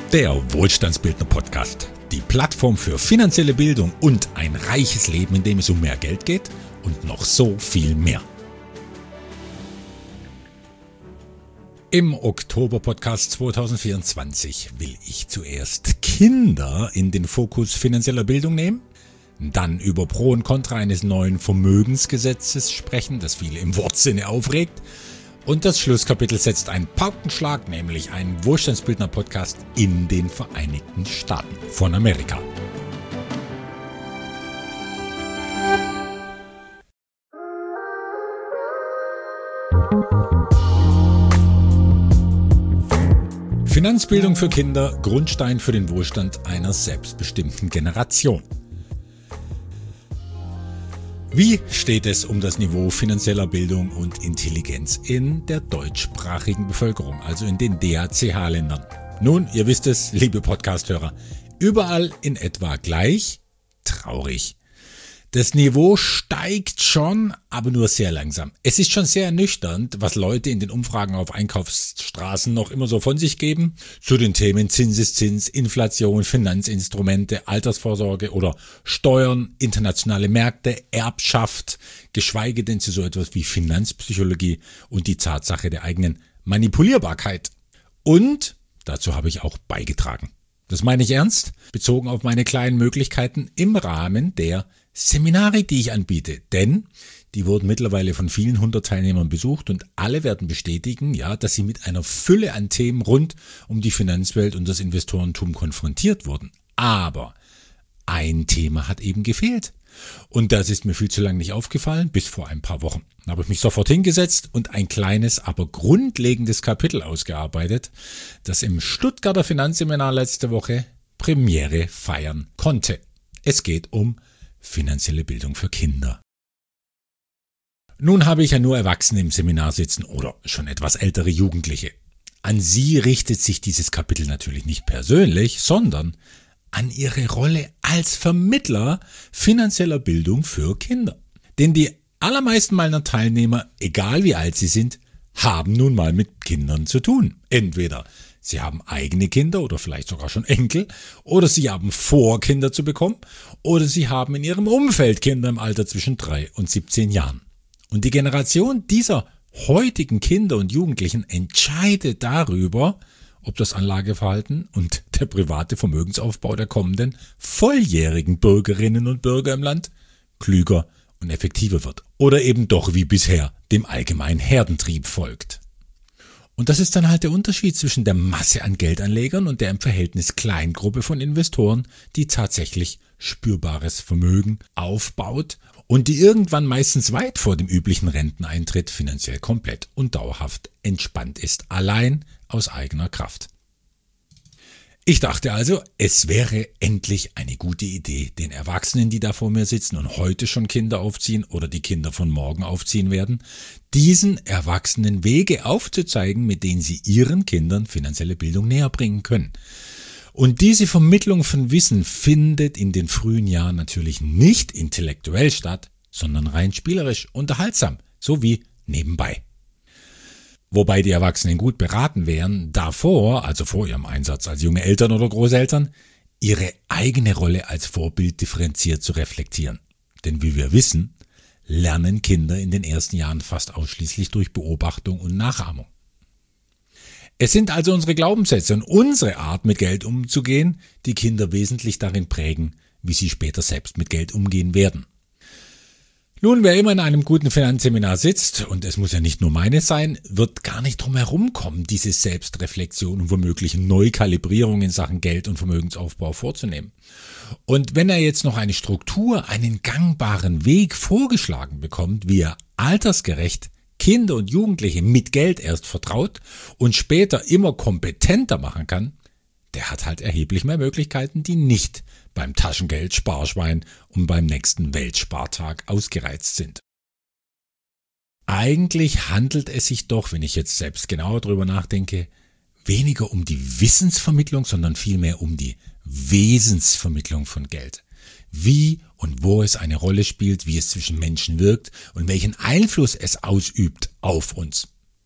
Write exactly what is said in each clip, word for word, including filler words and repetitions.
Der Wohlstandsbildner Podcast. Die Plattform für finanzielle Bildung und ein reiches Leben, in dem es um mehr Geld geht und noch so viel mehr. Im Oktober-Podcast zwanzig vierundzwanzig will ich zuerst Kinder in den Fokus finanzieller Bildung nehmen, dann über Pro und Contra eines neuen Vermögensgesetzes sprechen, das viele im Wortsinne aufregt, und das Schlusskapitel setzt einen Paukenschlag, nämlich einen Wohlstandsbildner-Podcast in den Vereinigten Staaten von Amerika. Finanzbildung für Kinder, Grundstein für den Wohlstand einer selbstbestimmten Generation. Wie steht es um das Niveau finanzieller Bildung und Intelligenz in der deutschsprachigen Bevölkerung, also in den D A C H-Ländern? Nun, ihr wisst es, liebe Podcasthörer, überall in etwa gleich, traurig. Das Niveau steigt schon, aber nur sehr langsam. Es ist schon sehr ernüchternd, was Leute in den Umfragen auf Einkaufsstraßen noch immer so von sich geben, zu den Themen Zinseszins, Inflation, Finanzinstrumente, Altersvorsorge oder Steuern, internationale Märkte, Erbschaft, geschweige denn zu so etwas wie Finanzpsychologie und die Tatsache der eigenen Manipulierbarkeit. Und dazu habe ich auch beigetragen. Das meine ich ernst, bezogen auf meine kleinen Möglichkeiten im Rahmen der Seminare, die ich anbiete, denn die wurden mittlerweile von vielen hundert Teilnehmern besucht und alle werden bestätigen, ja, dass sie mit einer Fülle an Themen rund um die Finanzwelt und das Investorentum konfrontiert wurden. Aber ein Thema hat eben gefehlt. Und das ist mir viel zu lange nicht aufgefallen, bis vor ein paar Wochen. Da habe ich mich sofort hingesetzt und ein kleines, aber grundlegendes Kapitel ausgearbeitet, das im Stuttgarter Finanzseminar letzte Woche Premiere feiern konnte. Es geht um finanzielle Bildung für Kinder. Nun habe ich ja nur Erwachsene im Seminar sitzen oder schon etwas ältere Jugendliche. An sie richtet sich dieses Kapitel natürlich nicht persönlich, sondern an ihre Rolle als Vermittler finanzieller Bildung für Kinder. Denn die allermeisten meiner Teilnehmer, egal wie alt sie sind, haben nun mal mit Kindern zu tun. Entweder sie haben eigene Kinder oder vielleicht sogar schon Enkel, oder sie haben vor, Kinder zu bekommen, oder sie haben in ihrem Umfeld Kinder im Alter zwischen drei und siebzehn Jahren. Und die Generation dieser heutigen Kinder und Jugendlichen entscheidet darüber, ob das Anlageverhalten und der private Vermögensaufbau der kommenden volljährigen Bürgerinnen und Bürger im Land klüger und effektiver wird. Oder eben doch wie bisher dem allgemeinen Herdentrieb folgt. Und das ist dann halt der Unterschied zwischen der Masse an Geldanlegern und der im Verhältnis Kleingruppe von Investoren, die tatsächlich spürbares Vermögen aufbaut und die irgendwann meistens weit vor dem üblichen Renteneintritt finanziell komplett und dauerhaft entspannt ist, allein aus eigener Kraft. Ich dachte also, es wäre endlich eine gute Idee, den Erwachsenen, die da vor mir sitzen und heute schon Kinder aufziehen oder die Kinder von morgen aufziehen werden, diesen Erwachsenen Wege aufzuzeigen, mit denen sie ihren Kindern finanzielle Bildung näher bringen können. Und diese Vermittlung von Wissen findet in den frühen Jahren natürlich nicht intellektuell statt, sondern rein spielerisch, unterhaltsam, sowie nebenbei. Wobei die Erwachsenen gut beraten wären, davor, also vor ihrem Einsatz als junge Eltern oder Großeltern, ihre eigene Rolle als Vorbild differenziert zu reflektieren. Denn wie wir wissen, lernen Kinder in den ersten Jahren fast ausschließlich durch Beobachtung und Nachahmung. Es sind also unsere Glaubenssätze und unsere Art, mit Geld umzugehen, die Kinder wesentlich darin prägen, wie sie später selbst mit Geld umgehen werden. Nun, wer immer in einem guten Finanzseminar sitzt, und es muss ja nicht nur meines sein, wird gar nicht drum herum kommen, diese Selbstreflexion und womöglich Neukalibrierung in Sachen Geld- und Vermögensaufbau vorzunehmen. Und wenn er jetzt noch eine Struktur, einen gangbaren Weg vorgeschlagen bekommt, wie er altersgerecht Kinder und Jugendliche mit Geld erst vertraut und später immer kompetenter machen kann, der hat halt erheblich mehr Möglichkeiten, die nicht beim Taschengeld, Sparschwein und beim nächsten Weltspartag ausgereizt sind. Eigentlich handelt es sich doch, wenn ich jetzt selbst genauer drüber nachdenke, weniger um die Wissensvermittlung, sondern vielmehr um die Wesensvermittlung von Geld. Wie und wo es eine Rolle spielt, wie es zwischen Menschen wirkt und welchen Einfluss es ausübt auf uns.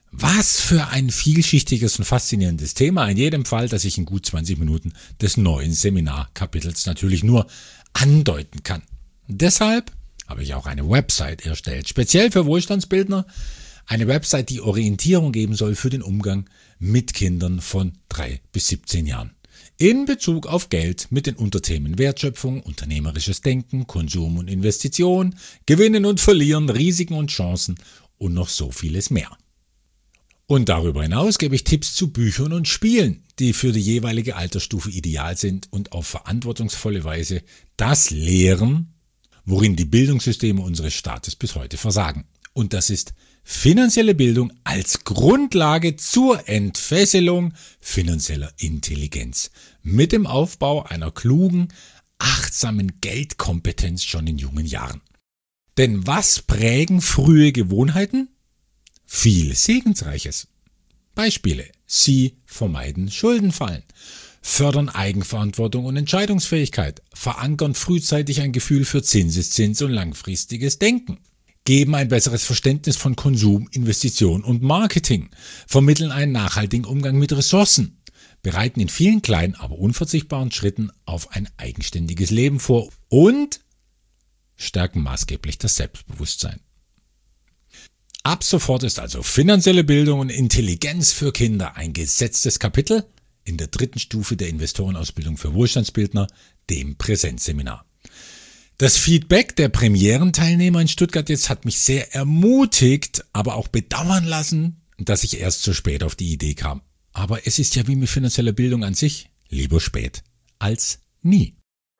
Was für ein vielschichtiges und faszinierendes Thema. In jedem Fall, dass ich in gut zwanzig Minuten des neuen Seminarkapitels natürlich nur andeuten kann. Deshalb habe ich auch eine Website erstellt, speziell für Wohlstandsbildner. Eine Website, die Orientierung geben soll für den Umgang mit Kindern von drei bis siebzehn Jahren. In Bezug auf Geld mit den Unterthemen Wertschöpfung, unternehmerisches Denken, Konsum und Investition, Gewinnen und Verlieren, Risiken und Chancen und noch so vieles mehr. Und darüber hinaus gebe ich Tipps zu Büchern und Spielen, die für die jeweilige Altersstufe ideal sind und auf verantwortungsvolle Weise das lehren, worin die Bildungssysteme unseres Staates bis heute versagen. Und das ist finanzielle Bildung als Grundlage zur Entfesselung finanzieller Intelligenz mit dem Aufbau einer klugen, achtsamen Geldkompetenz schon in jungen Jahren. Denn was prägen frühe Gewohnheiten? Viel Segensreiches. Beispiele: Sie vermeiden Schuldenfallen, fördern Eigenverantwortung und Entscheidungsfähigkeit, verankern frühzeitig ein Gefühl für Zinseszins und langfristiges Denken, geben ein besseres Verständnis von Konsum, Investition und Marketing, vermitteln einen nachhaltigen Umgang mit Ressourcen, bereiten in vielen kleinen, aber unverzichtbaren Schritten auf ein eigenständiges Leben vor und stärken maßgeblich das Selbstbewusstsein. Ab sofort ist also finanzielle Bildung und Intelligenz für Kinder ein gesetztes Kapitel in der dritten Stufe der Investorenausbildung für Wohlstandsbildner, dem Präsenzseminar. Das Feedback der Premierenteilnehmer in Stuttgart jetzt hat mich sehr ermutigt, aber auch bedauern lassen, dass ich erst zu spät auf die Idee kam. Aber es ist ja wie mit finanzieller Bildung an sich, lieber spät als nie.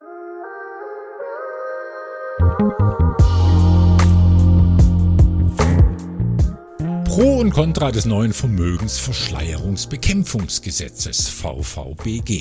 Pro und Contra des neuen Vermögensverschleierungsbekämpfungsgesetzes V V B G.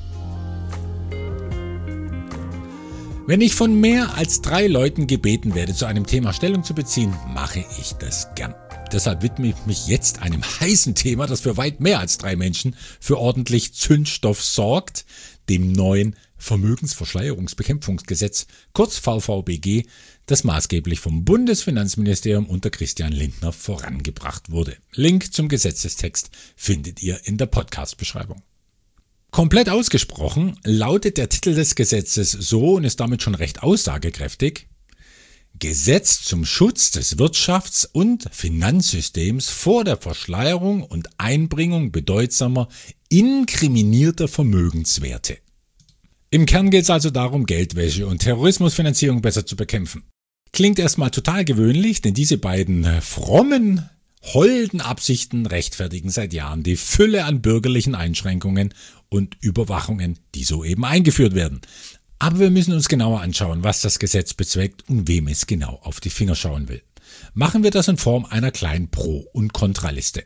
Wenn ich von mehr als drei Leuten gebeten werde, zu einem Thema Stellung zu beziehen, mache ich das gern. Deshalb widme ich mich jetzt einem heißen Thema, das für weit mehr als drei Menschen für ordentlich Zündstoff sorgt, dem neuen Vermögensverschleierungsbekämpfungsgesetz, kurz V V B G, das maßgeblich vom Bundesfinanzministerium unter Christian Lindner vorangebracht wurde. Link zum Gesetzestext findet ihr in der Podcast-Beschreibung. Komplett ausgesprochen lautet der Titel des Gesetzes so und ist damit schon recht aussagekräftig: Gesetz zum Schutz des Wirtschafts- und Finanzsystems vor der Verschleierung und Einbringung bedeutsamer, inkriminierter Vermögenswerte. Im Kern geht es also darum, Geldwäsche und Terrorismusfinanzierung besser zu bekämpfen. Klingt erstmal total gewöhnlich, denn diese beiden frommen, holden Absichten rechtfertigen seit Jahren die Fülle an bürgerlichen Einschränkungen und Überwachungen, die so eben eingeführt werden. Aber wir müssen uns genauer anschauen, was das Gesetz bezweckt und wem es genau auf die Finger schauen will. Machen wir das in Form einer kleinen Pro- und Kontraliste.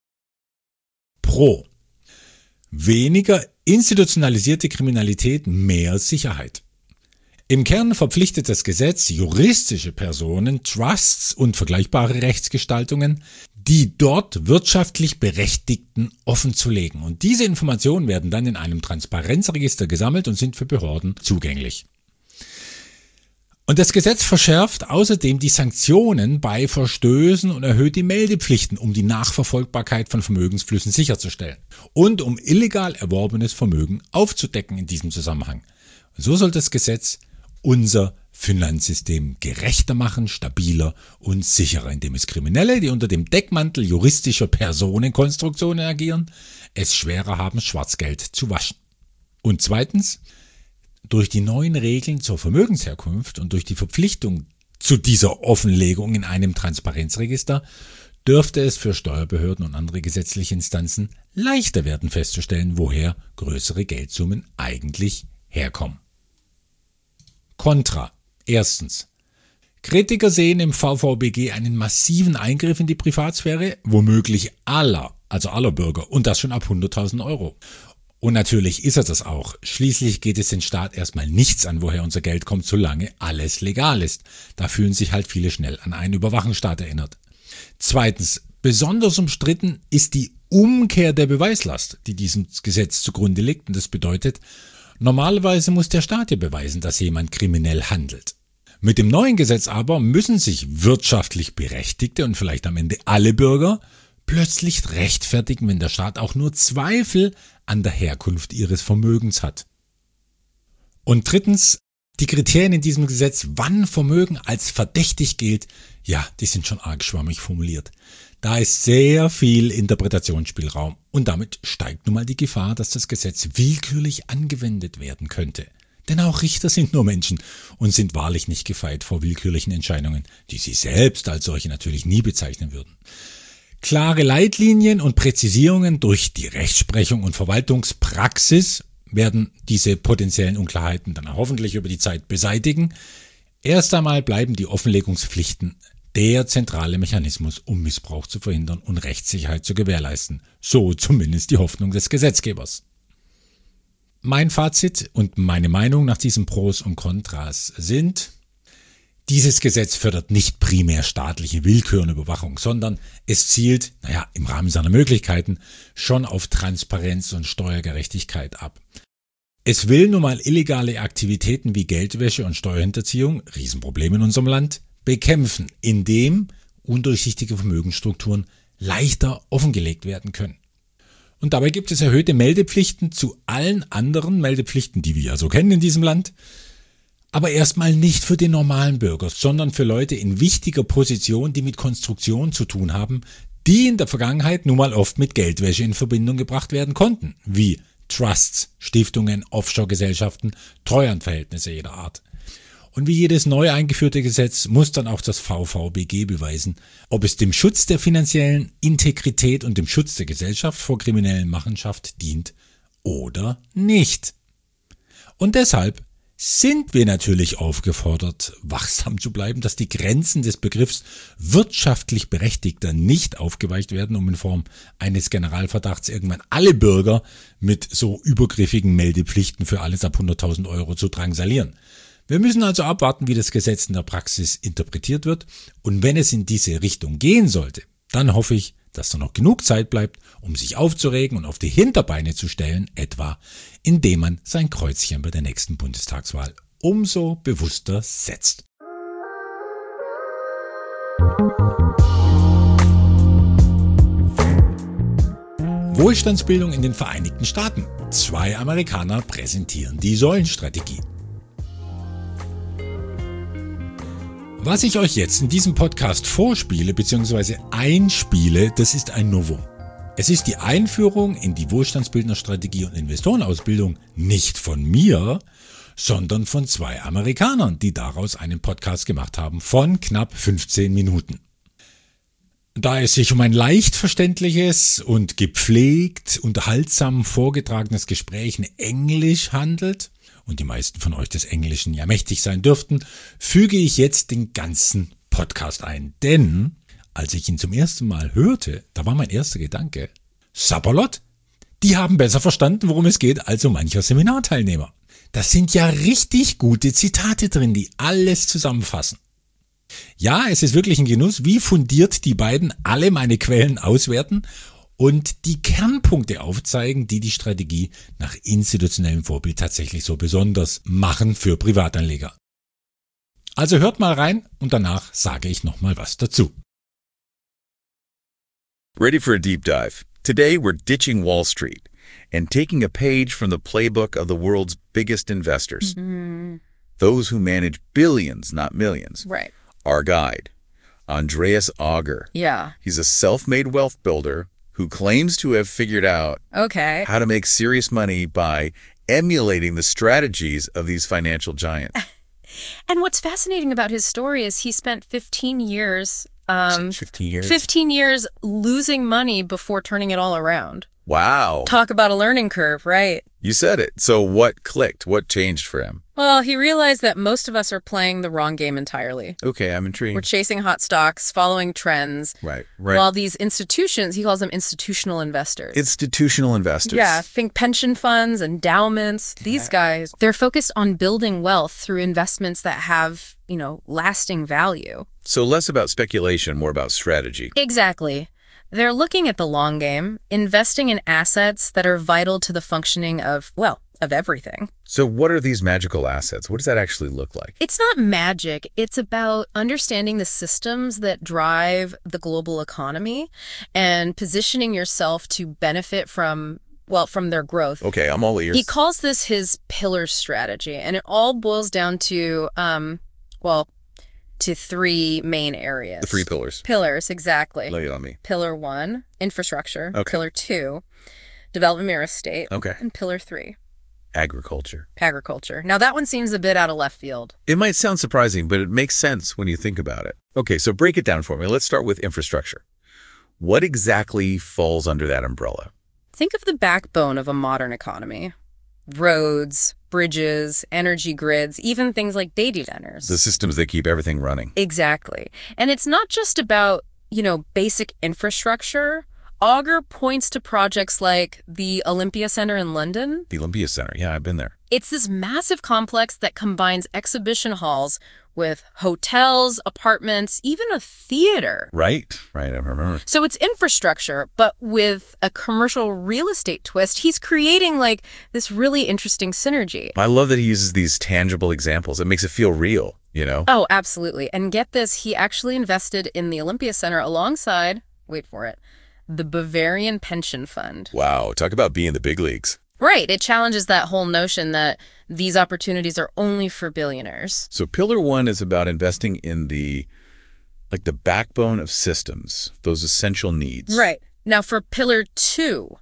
Pro: weniger institutionalisierte Kriminalität, mehr Sicherheit. Im Kern verpflichtet das Gesetz juristische Personen, Trusts und vergleichbare Rechtsgestaltungen, die dort wirtschaftlich Berechtigten offenzulegen. Und diese Informationen werden dann in einem Transparenzregister gesammelt und sind für Behörden zugänglich. Und das Gesetz verschärft außerdem die Sanktionen bei Verstößen und erhöht die Meldepflichten, um die Nachverfolgbarkeit von Vermögensflüssen sicherzustellen und um illegal erworbenes Vermögen aufzudecken in diesem Zusammenhang. So soll das Gesetz unser Finanzsystem gerechter machen, stabiler und sicherer, indem es Kriminelle, die unter dem Deckmantel juristischer Personenkonstruktionen agieren, es schwerer haben, Schwarzgeld zu waschen. Und zweitens: durch die neuen Regeln zur Vermögensherkunft und durch die Verpflichtung zu dieser Offenlegung in einem Transparenzregister dürfte es für Steuerbehörden und andere gesetzliche Instanzen leichter werden festzustellen, woher größere Geldsummen eigentlich herkommen. Kontra: Erstens: Kritiker sehen im V V B G einen massiven Eingriff in die Privatsphäre, womöglich aller, also aller Bürger, und das schon ab hunderttausend Euro. Und natürlich ist er das auch. Schließlich geht es den Staat erstmal nichts an, woher unser Geld kommt, solange alles legal ist. Da fühlen sich halt viele schnell an einen Überwachungsstaat erinnert. Zweitens: Besonders umstritten ist die Umkehr der Beweislast, die diesem Gesetz zugrunde liegt. Und das bedeutet, normalerweise muss der Staat ja beweisen, dass jemand kriminell handelt. Mit dem neuen Gesetz aber müssen sich wirtschaftlich Berechtigte und vielleicht am Ende alle Bürger plötzlich rechtfertigen, wenn der Staat auch nur Zweifel an der Herkunft ihres Vermögens hat. Und drittens, die Kriterien in diesem Gesetz, wann Vermögen als verdächtig gilt, ja, die sind schon arg schwammig formuliert. Da ist sehr viel Interpretationsspielraum und damit steigt nun mal die Gefahr, dass das Gesetz willkürlich angewendet werden könnte. Denn auch Richter sind nur Menschen und sind wahrlich nicht gefeit vor willkürlichen Entscheidungen, die sie selbst als solche natürlich nie bezeichnen würden. Klare Leitlinien und Präzisierungen durch die Rechtsprechung und Verwaltungspraxis werden diese potenziellen Unklarheiten dann hoffentlich über die Zeit beseitigen. Erst einmal bleiben die Offenlegungspflichten der zentrale Mechanismus, um Missbrauch zu verhindern und Rechtssicherheit zu gewährleisten. So zumindest die Hoffnung des Gesetzgebers. Mein Fazit und meine Meinung nach diesen Pros und Kontras sind: Dieses Gesetz fördert nicht primär staatliche Willkür und Überwachung, sondern es zielt, naja, im Rahmen seiner Möglichkeiten, schon auf Transparenz und Steuergerechtigkeit ab. Es will nun mal illegale Aktivitäten wie Geldwäsche und Steuerhinterziehung, Riesenproblem in unserem Land, bekämpfen, indem undurchsichtige Vermögensstrukturen leichter offengelegt werden können. Und dabei gibt es erhöhte Meldepflichten zu allen anderen Meldepflichten, die wir ja so kennen in diesem Land, aber erstmal nicht für den normalen Bürger, sondern für Leute in wichtiger Position, die mit Konstruktion zu tun haben, die in der Vergangenheit nun mal oft mit Geldwäsche in Verbindung gebracht werden konnten, wie Trusts, Stiftungen, Offshore-Gesellschaften, Treuhandverhältnisse jeder Art. Und wie jedes neu eingeführte Gesetz muss dann auch das V V B G beweisen, ob es dem Schutz der finanziellen Integrität und dem Schutz der Gesellschaft vor kriminellen Machenschaft dient oder nicht. Und deshalb sind wir natürlich aufgefordert, wachsam zu bleiben, dass die Grenzen des Begriffs wirtschaftlich Berechtigter nicht aufgeweicht werden, um in Form eines Generalverdachts irgendwann alle Bürger mit so übergriffigen Meldepflichten für alles ab hunderttausend Euro zu drangsalieren. Wir müssen also abwarten, wie das Gesetz in der Praxis interpretiert wird, und wenn es in diese Richtung gehen sollte, dann hoffe ich, dass da noch genug Zeit bleibt, um sich aufzuregen und auf die Hinterbeine zu stellen, etwa indem man sein Kreuzchen bei der nächsten Bundestagswahl umso bewusster setzt. Wohlstandsbildung in den Vereinigten Staaten. Zwei Amerikaner präsentieren die Säulenstrategie. Was ich euch jetzt in diesem Podcast vorspiele bzw. einspiele, das ist ein Novum. Es ist die Einführung in die Wohlstandsbildnerstrategie und Investorenausbildung nicht von mir, sondern von zwei Amerikanern, die daraus einen Podcast gemacht haben von knapp fünfzehn Minuten. Da es sich um ein leicht verständliches und gepflegt, unterhaltsam vorgetragenes Gespräch in Englisch handelt, und die meisten von euch des Englischen ja mächtig sein dürften, füge ich jetzt den ganzen Podcast ein. Denn als ich ihn zum ersten Mal hörte, da war mein erster Gedanke: Sapperlot, die haben besser verstanden, worum es geht, als so mancher Seminarteilnehmer. Das sind ja richtig gute Zitate drin, die alles zusammenfassen. Ja, es ist wirklich ein Genuss, wie fundiert die beiden alle meine Quellen auswerten und die Kernpunkte aufzeigen, die die Strategie nach institutionellem Vorbild tatsächlich so besonders machen für Privatanleger. Also hört mal rein und danach sage ich nochmal was dazu. Ready for a deep dive? Today we're ditching Wall Street and taking a page from the playbook of the world's biggest investors. Mm-hmm. Those who manage billions, not millions. Right. Our guide, Andreas Auger. Yeah. He's a self-made wealth builder who claims to have figured out okay. how to make serious money by emulating the strategies of these financial giants. And what's fascinating about his story is he spent fifteen years, um, fifteen years? fifteen years losing money before turning it all around. Wow. Talk about a learning curve, right? You said it. So what clicked? What changed for him? Well, he realized that most of us are playing the wrong game entirely. Okay, I'm intrigued. We're chasing hot stocks, following trends. Right, right. While these institutions, he calls them institutional investors. Institutional investors. Yeah, think pension funds, endowments. These guys, they're focused on building wealth through investments that have, you know, lasting value. So less about speculation, more about strategy. Exactly. They're looking at the long game, investing in assets that are vital to the functioning of, well, of everything. So what are these magical assets? What does that actually look like? It's not magic. It's about understanding the systems that drive the global economy and positioning yourself to benefit from, well, from their growth. Okay, I'm all ears. He calls this his pillar strategy, and it all boils down to, um, well, to three main areas. The three pillars. Pillars, exactly. Lay it on me. Pillar one, infrastructure. Okay. Pillar two, development real estate. Okay. And pillar three, Agriculture. agriculture. Now, that one seems a bit out of left field. It might sound surprising, but it makes sense when you think about it. Okay, so break it down for me. Let's start with infrastructure. What exactly falls under that umbrella? Think of the backbone of a modern economy. Roads, bridges, energy grids, even things like data centers. The systems that keep everything running. Exactly. And it's not just about, you know, basic infrastructure. Auger points to projects like the Olympia Center in London. The Olympia Center. Yeah, I've been there. It's this massive complex that combines exhibition halls with hotels, apartments, even a theater. Right. Right, I remember. So it's infrastructure, but with a commercial real estate twist. He's creating like this really interesting synergy. I love that he uses these tangible examples. It makes it feel real, you know? Oh, absolutely. And get this, he actually invested in the Olympia Center alongside, wait for it, the Bavarian Pension Fund. Wow, talk about being the big leagues. Right. It challenges that whole notion that these opportunities are only for billionaires. So pillar one is about investing in the, like the backbone of systems, those essential needs. Right. Now for pillar two,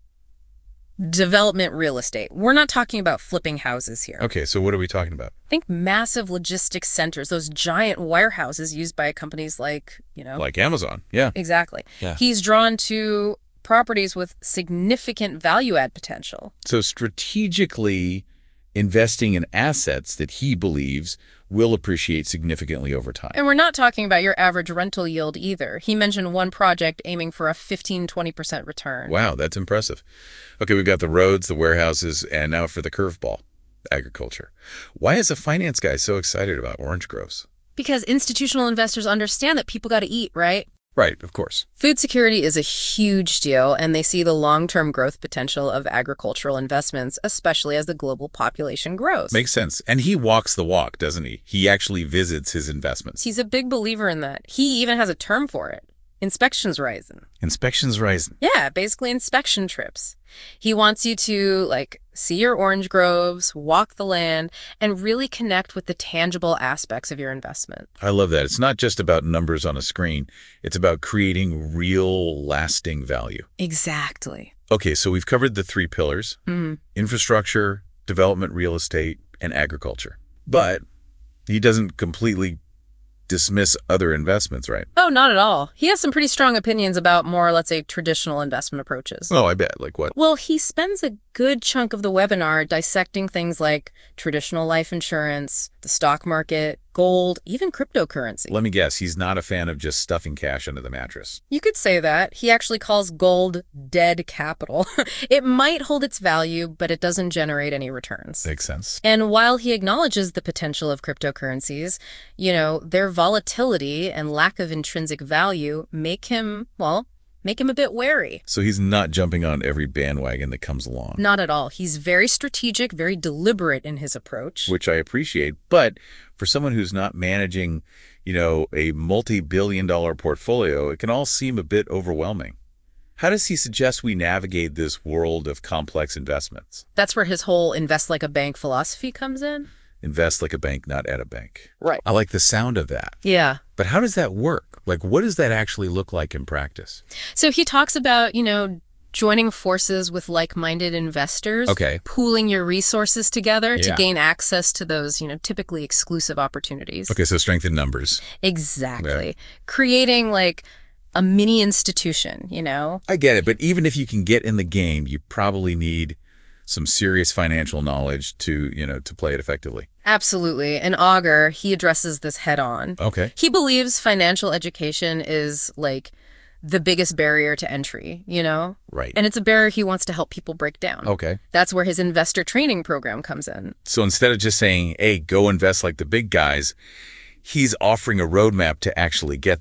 development real estate. We're not talking about flipping houses here. Okay, so what are we talking about? Think massive logistics centers, those giant warehouses used by companies like, you know. Like Amazon, yeah. Exactly. Yeah. He's drawn to properties with significant value add potential. So strategically investing in assets that he believes will appreciate significantly over time. And we're not talking about your average rental yield either. He mentioned one project aiming for a fifteen, twenty percent return. Wow, that's impressive. Okay, we've got the roads, the warehouses, and now for the curveball, agriculture. Why is a finance guy so excited about orange groves? Because institutional investors understand that people got to eat, right? Right, of course. Food security is a huge deal, and they see the long-term growth potential of agricultural investments, especially as the global population grows. Makes sense. And he walks the walk, doesn't he? He actually visits his investments. He's a big believer in that. He even has a term for it. Inspections Rising. Inspections Rising. Yeah, basically inspection trips. He wants you to, like, see your orange groves, walk the land, and really connect with the tangible aspects of your investment. I love that. It's not just about numbers on a screen. It's about creating real, lasting value. Exactly. Okay, so we've covered the three pillars, Mm-hmm. infrastructure, development, real estate, and agriculture. But he doesn't completely dismiss other investments, right? Oh, not at all. He has some pretty strong opinions about more, let's say, traditional investment approaches. Oh, I bet. Like what? Well, he spends a good chunk of the webinar dissecting things like traditional life insurance, the stock market, gold, even cryptocurrency. Let me guess. He's not a fan of just stuffing cash under the mattress. You could say that. He actually calls gold dead capital. It might hold its value, but it doesn't generate any returns. Makes sense. And while he acknowledges the potential of cryptocurrencies, you know, their volatility and lack of intrinsic value make him, well, make him a bit wary. So he's not jumping on every bandwagon that comes along. Not at all. He's very strategic, very deliberate in his approach. Which I appreciate. But for someone who's not managing, you know, a multi-billion dollar portfolio, it can all seem a bit overwhelming. How does he suggest we navigate this world of complex investments? That's where his whole invest like a bank philosophy comes in. Invest like a bank, not at a bank. Right. I like the sound of that. Yeah. But how does that work? Like, what does that actually look like in practice? So he talks about, you know, joining forces with like-minded investors. Okay. Pooling your resources together to Yeah. gain access to those, you know, typically exclusive opportunities. Okay, so strength in numbers. Exactly. Creating like a mini institution, you know? I get it, but even if you can get in the game, you probably need some serious financial knowledge to, you know, to play it effectively. Absolutely. In Auger, he addresses this head on. Okay. He believes financial education is like the biggest barrier to entry, you know? Right. And it's a barrier he wants to help people break down. Okay. That's where his investor training program comes in. So instead of just saying, hey, go invest like the big guys, he's offering a roadmap to actually get there.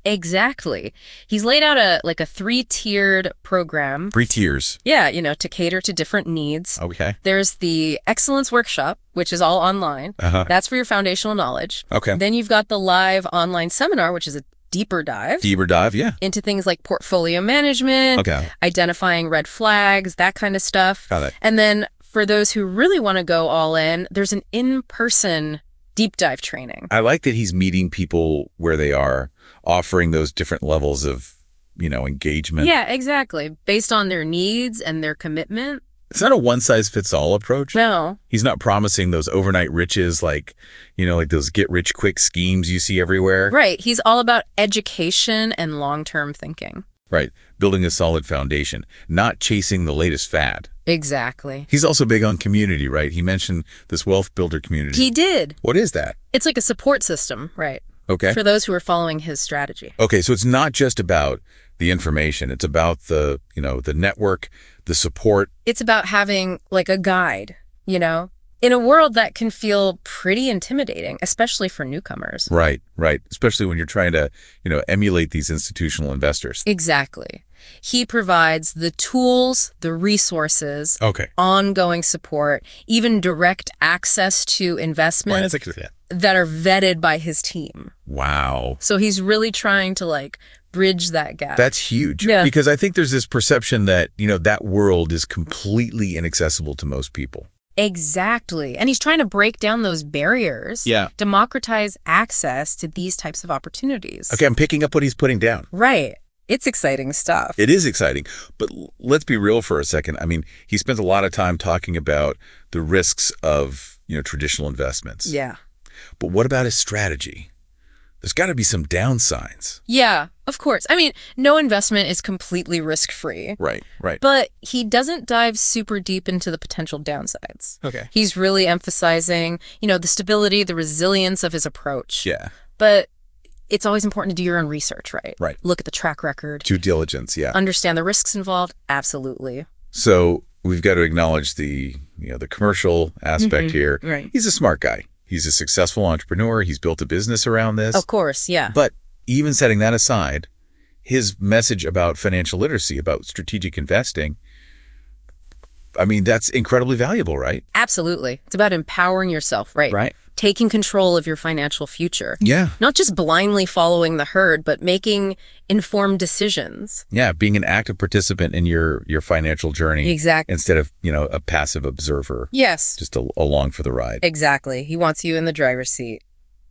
Exactly. He's laid out a like a three-tiered program. Three tiers. Yeah, you know, to cater to different needs. Okay. There's the Excellence Workshop, which is all online. Uh-huh. That's for your foundational knowledge. Okay. Then you've got the live online seminar, which is a deeper dive Deeper dive, yeah. into things like portfolio management, Okay. identifying red flags, that kind of stuff. Got it. And then for those who really want to go all in, there's an in-person deep dive training. I like that he's meeting people where they are, offering those different levels of, you know, engagement. Yeah, exactly. Based on their needs and their commitment. It's not a one-size-fits-all approach. No. He's not promising those overnight riches like, you know, like those get-rich-quick schemes you see everywhere. Right. He's all about education and long-term thinking. Right. Building a solid foundation, not chasing the latest fad. Exactly. He's also big on community, right? He mentioned this wealth builder community. He did. What is that? It's like a support system, right? Okay. For those who are following his strategy. Okay, so it's not just about the information. It's about the, you know, the network, the support. It's about having like a guide, you know, in a world that can feel pretty intimidating, especially for newcomers. Right, right. Especially when you're trying to, you know, emulate these institutional investors. Exactly. He provides the tools, the resources, Okay. ongoing support, even direct access to investments that are vetted by his team. Wow. So he's really trying to like bridge that gap. That's huge. Yeah. Because I think there's this perception that, you know, that world is completely inaccessible to most people. Exactly. And he's trying to break down those barriers. Yeah. Democratize access to these types of opportunities. Okay, I'm picking up what he's putting down. Right. It's exciting stuff. It is exciting. But l- let's be real for a second. I mean, he spends a lot of time talking about the risks of, you know, traditional investments. Yeah. But what about his strategy? There's got to be some downsides. Yeah, of course. I mean, no investment is completely risk-free. Right, right. But he doesn't dive super deep into the potential downsides. Okay. He's really emphasizing, you know, the stability, the resilience of his approach. Yeah. But it's always important to do your own research, right? Right. Look at the track record. Due diligence, yeah. Understand the risks involved. Absolutely. So we've got to acknowledge the, you know, the commercial aspect Mhm. here. Right. He's a smart guy. He's a successful entrepreneur. He's built a business around this. Of course, yeah. But even setting that aside, his message about financial literacy, about strategic investing, I mean, that's incredibly valuable, right? Absolutely. It's about empowering yourself, right? Right. Taking control of your financial future. Yeah. Not just blindly following the herd, but making informed decisions. Yeah, being an active participant in your your financial journey. Exactly. Instead of, you know, a passive observer. Yes. Just a, along for the ride. Exactly. He wants you in the driver's seat.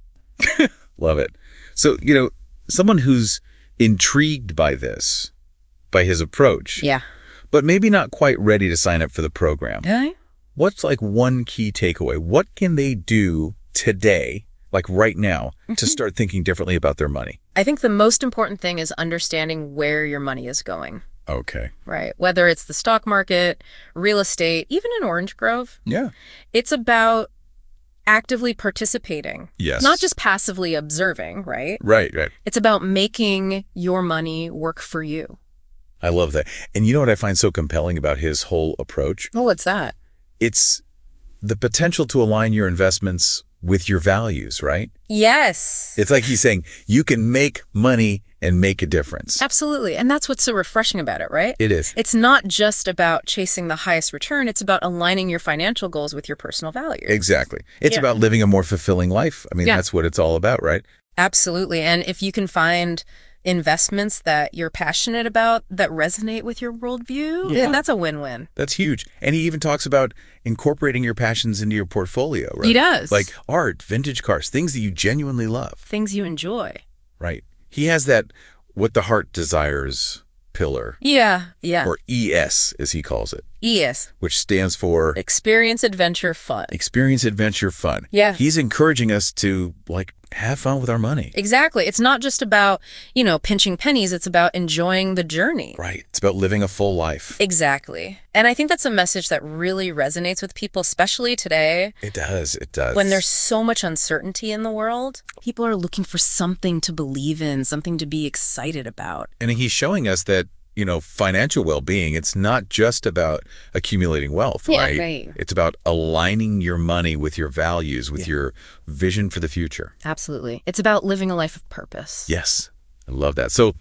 Love it. So, you know, someone who's intrigued by this, by his approach, Yeah. but maybe not quite ready to sign up for the program. Okay. What's like one key takeaway? What can they do today, like right now, to start thinking differently about their money? I think the most important thing is understanding where your money is going, Okay. right? Whether it's the stock market, real estate, even in Orange Grove, Yeah. it's about actively participating. Yes. Not just passively observing, right? Right, right. It's about making your money work for you. I love that. And you know what I find so compelling about his whole approach? Oh, what's that? It's the potential to align your investments with your values, right? Yes. It's like he's saying you can make money and make a difference. Absolutely. And that's what's so refreshing about it, right? It is. It's not just about chasing the highest return. It's about aligning your financial goals with your personal values. Exactly. It's Yeah. about living a more fulfilling life. I mean, Yeah. that's what it's all about, right? Absolutely. And if you can find investments that you're passionate about that resonate with your worldview, Yeah. then that's a win-win. That's huge. And he even talks about incorporating your passions into your portfolio, right? He does. Like art, vintage cars, things that you genuinely love, Things you enjoy. right? He has that what the heart desires pillar, Yeah. Yeah. or E S as he calls it, E S. which stands for Experience, adventure, fun. Experience, Adventure, Fun. Yeah. He's encouraging us to like have fun with our money. Exactly. It's not just about, you know, pinching pennies. It's about enjoying the journey. Right. It's about living a full life. Exactly. And I think that's a message that really resonates with people, especially today It does. It does. when there's so much uncertainty in the world. People are looking for something to believe in, something to be excited about. And he's showing us that, you know, financial well-being, it's not just about accumulating wealth, Yeah, right? right. It's about aligning your money with your values, with your vision for the future. Absolutely. It's about living a life of purpose. Yes. I love that. So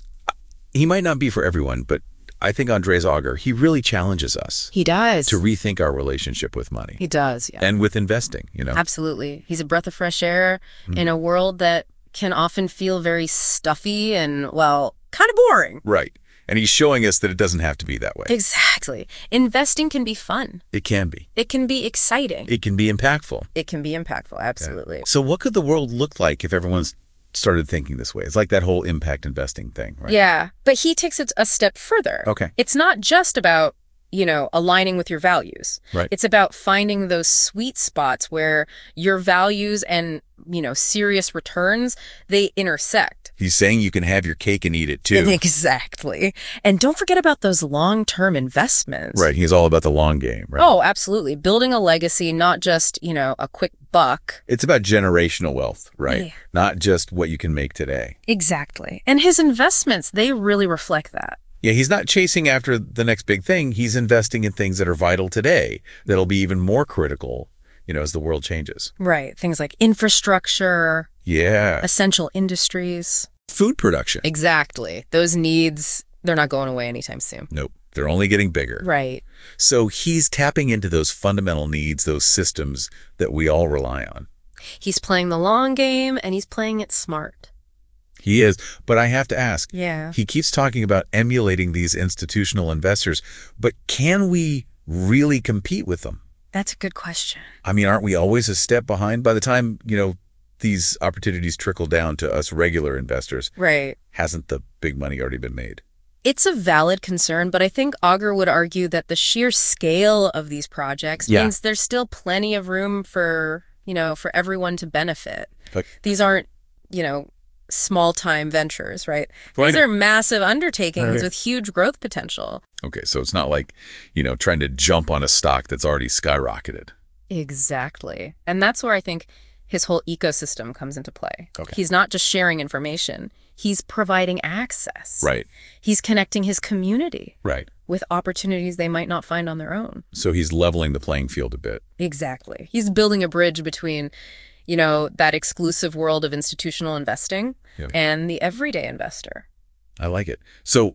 he might not be for everyone, but I think Andreas Auger, he really challenges us He does. to rethink our relationship with money He does, yeah. and with investing, you know. Absolutely. He's a breath of fresh air in a world that can often feel very stuffy and, well, kind of boring. Right. And he's showing us that it doesn't have to be that way. Exactly. Investing can be fun. It can be. It can be exciting. It can be impactful. It can be impactful, absolutely. So what could the world look like if everyone's started thinking this way? It's like that whole impact investing thing, right? Yeah, but he takes it a step further. Okay. It's not just about, you know, aligning with your values. Right. It's about finding those sweet spots where your values and, you know, serious returns, they intersect. He's saying you can have your cake and eat it too. Exactly. And don't forget about those long-term investments. Right. He's all about the long game, right? Oh, absolutely. Building a legacy, not just, you know, a quick buck. It's about generational wealth, right? Yeah. Not just what you can make today. Exactly. And his investments, they really reflect that. Yeah, he's not chasing after the next big thing. He's investing in things that are vital today that'll be even more critical, you know, as the world changes. Right. Things like infrastructure, Yeah. essential industries. Food production. Exactly. Those needs, they're not going away anytime soon. Nope. They're only getting bigger. Right. So he's tapping into those fundamental needs, those systems that we all rely on. He's playing the long game and he's playing it smart. He is. But I have to ask, Yeah. he keeps talking about emulating these institutional investors, but can we really compete with them? That's a good question. I mean, aren't we always a step behind? By the time, you know, these opportunities trickle down to us regular investors, Right. hasn't the big money already been made? It's a valid concern, but I think Auger would argue that the sheer scale of these projects Yeah. means there's still plenty of room for, you know, for everyone to benefit. But- These aren't, you know, small-time ventures, right? Well, I These know- are massive undertakings Right. with huge growth potential. Okay, so it's not like, you know, trying to jump on a stock that's already skyrocketed. Exactly. And that's where I think his whole ecosystem comes into play. Okay. He's not just sharing information. He's providing access. Right, He's connecting his community right. with opportunities they might not find on their own. So he's leveling the playing field a bit. Exactly. He's building a bridge between, you know, that exclusive world of institutional investing Yep. and the everyday investor. I like it. So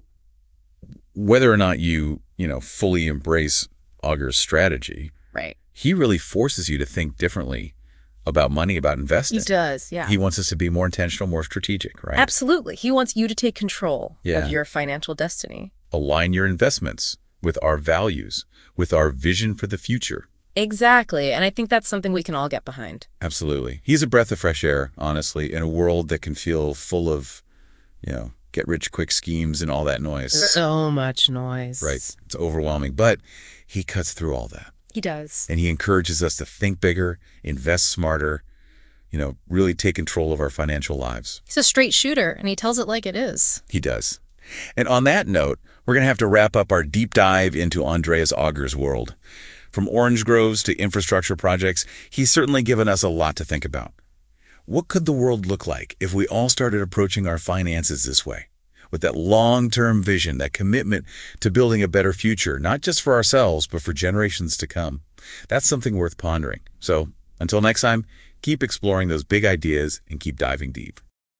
whether or not you, you know, fully embrace Auger's strategy, Right. he really forces you to think differently about money, about investing. He does, yeah. He wants us to be more intentional, more strategic, right? Absolutely. He wants you to take control Yeah. of your financial destiny. Align your investments with our values, with our vision for the future. Exactly. And I think that's something we can all get behind. Absolutely. He's a breath of fresh air, honestly, in a world that can feel full of, you know, get-rich-quick schemes and all that noise. So much noise. Right. It's overwhelming. But he cuts through all that. He does. And he encourages us to think bigger, invest smarter, you know, really take control of our financial lives. He's a straight shooter, and he tells it like it is. He does. And on that note, we're going to have to wrap up our deep dive into Andreas Auger's world. From orange groves to infrastructure projects, he's certainly given us a lot to think about. What could the world look like if we all started approaching our finances this way? With that long-term vision, that commitment to building a better future, not just for ourselves, but for generations to come. That's something worth pondering. So, until next time, keep exploring those big ideas and keep diving deep.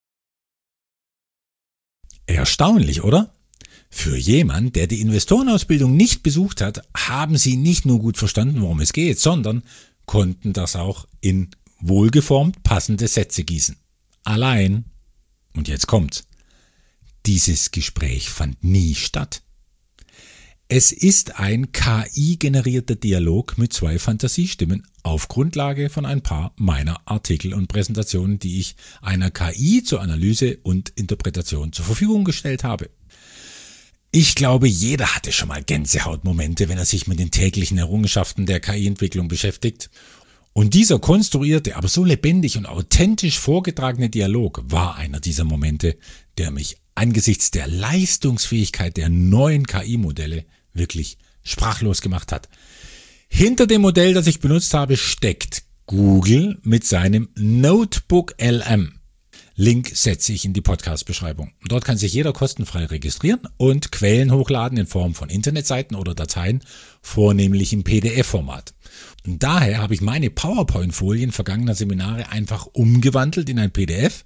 Erstaunlich, oder? Für jemand, der die Investorenausbildung nicht besucht hat, haben sie nicht nur gut verstanden, worum es geht, sondern konnten das auch in wohlgeformt passende Sätze gießen. Allein, und jetzt kommt's, dieses Gespräch fand nie statt. Es ist ein K I-generierter Dialog mit zwei Fantasiestimmen auf Grundlage von ein paar meiner Artikel und Präsentationen, die ich einer K I zur Analyse und Interpretation zur Verfügung gestellt habe. Ich glaube, jeder hatte schon mal Gänsehautmomente, wenn er sich mit den täglichen Errungenschaften der K I-Entwicklung beschäftigt. Und dieser konstruierte, aber so lebendig und authentisch vorgetragene Dialog war einer dieser Momente, der mich angesichts der Leistungsfähigkeit der neuen K I-Modelle wirklich sprachlos gemacht hat. Hinter dem Modell, das ich benutzt habe, steckt Google mit seinem Notebook L M. Link setze ich in die Podcast-Beschreibung. Dort kann sich jeder kostenfrei registrieren und Quellen hochladen in Form von Internetseiten oder Dateien, vornehmlich im P D F-Format. Und daher habe ich meine PowerPoint-Folien vergangener Seminare einfach umgewandelt in ein P D F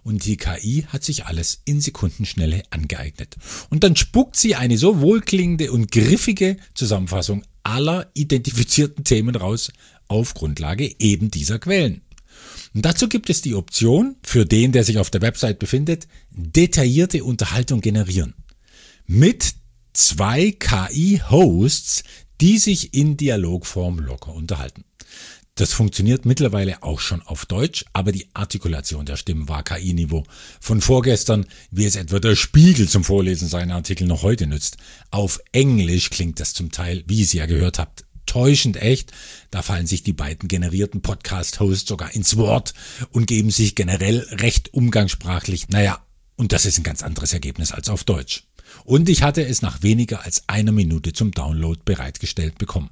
und die K I hat sich alles in Sekundenschnelle angeeignet. Und dann spuckt sie eine so wohlklingende und griffige Zusammenfassung aller identifizierten Themen raus auf Grundlage eben dieser Quellen. Und dazu gibt es die Option, für den, der sich auf der Website befindet, detaillierte Unterhaltung generieren. Mit zwei K I-Hosts, die sich in Dialogform locker unterhalten. Das funktioniert mittlerweile auch schon auf Deutsch, aber die Artikulation der Stimmen war K I-Niveau von vorgestern, wie es etwa der Spiegel zum Vorlesen seiner Artikel noch heute nützt. Auf Englisch klingt das zum Teil, wie ihr ja gehört habt, täuschend echt. Da fallen sich die beiden generierten Podcast-Hosts sogar ins Wort und geben sich generell recht umgangssprachlich. Naja, und das ist ein ganz anderes Ergebnis als auf Deutsch. Und ich hatte es nach weniger als einer Minute zum Download bereitgestellt bekommen.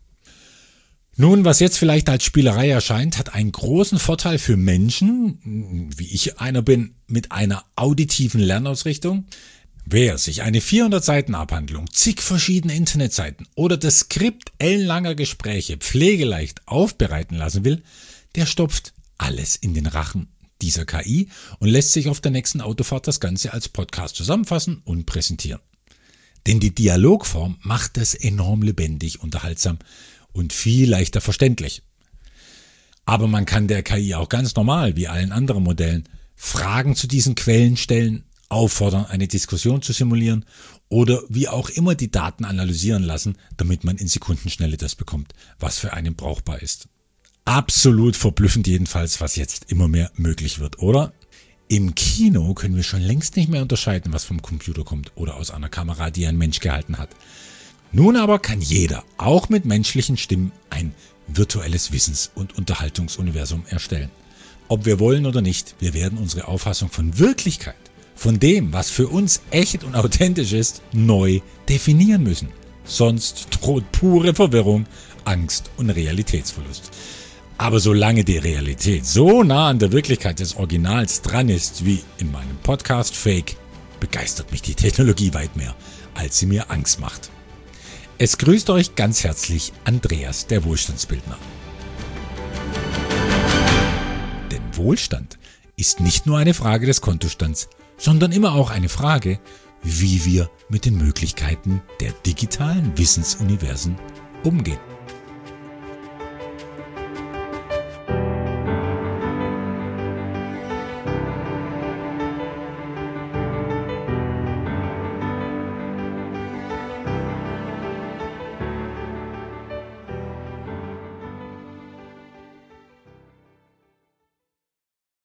Nun, was jetzt vielleicht als Spielerei erscheint, hat einen großen Vorteil für Menschen, wie ich einer bin, mit einer auditiven Lernausrichtung. Wer sich eine vierhundert Seiten Abhandlung, zig verschiedene Internetseiten oder das Skript ellenlanger Gespräche pflegeleicht aufbereiten lassen will, der stopft alles in den Rachen dieser K I und lässt sich auf der nächsten Autofahrt das Ganze als Podcast zusammenfassen und präsentieren. Denn die Dialogform macht es enorm lebendig, unterhaltsam und viel leichter verständlich. Aber man kann der K I auch ganz normal, wie allen anderen Modellen, Fragen zu diesen Quellen stellen, auffordern, eine Diskussion zu simulieren oder wie auch immer die Daten analysieren lassen, damit man in Sekundenschnelle das bekommt, was für einen brauchbar ist. Absolut verblüffend jedenfalls, was jetzt immer mehr möglich wird, oder? Im Kino können wir schon längst nicht mehr unterscheiden, was vom Computer kommt oder aus einer Kamera, die ein Mensch gehalten hat. Nun aber kann jeder, auch mit menschlichen Stimmen, ein virtuelles Wissens- und Unterhaltungsuniversum erstellen. Ob wir wollen oder nicht, wir werden unsere Auffassung von Wirklichkeit, von dem, was für uns echt und authentisch ist, neu definieren müssen. Sonst droht pure Verwirrung, Angst und Realitätsverlust. Aber solange die Realität so nah an der Wirklichkeit des Originals dran ist, wie in meinem Podcast Fake, begeistert mich die Technologie weit mehr, als sie mir Angst macht. Es grüßt euch ganz herzlich Andreas, der Wohlstandsbildner. Denn Wohlstand ist nicht nur eine Frage des Kontostands, sondern immer auch eine Frage, wie wir mit den Möglichkeiten der digitalen Wissensuniversen umgehen.